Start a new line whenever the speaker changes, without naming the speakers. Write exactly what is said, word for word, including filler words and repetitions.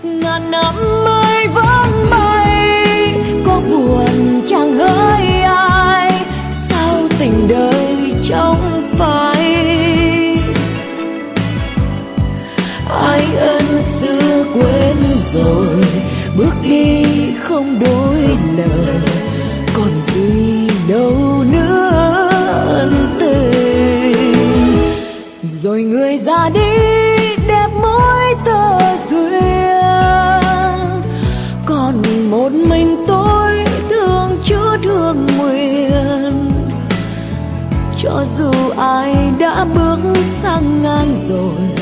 ngàn năm mới vẫn bay, có buồn chẳng hỡi ai, sao tình đời trong phai. Ai ân xưa quên rồi, bước đi không đôi lời, còn gì đâu nữa ân tình. Rồi người ra đi đẹp mỗi tờ duyên, còn một mình tôi thương chúa thương nguyện. Cho dù ai đã bước sang ngang rồi,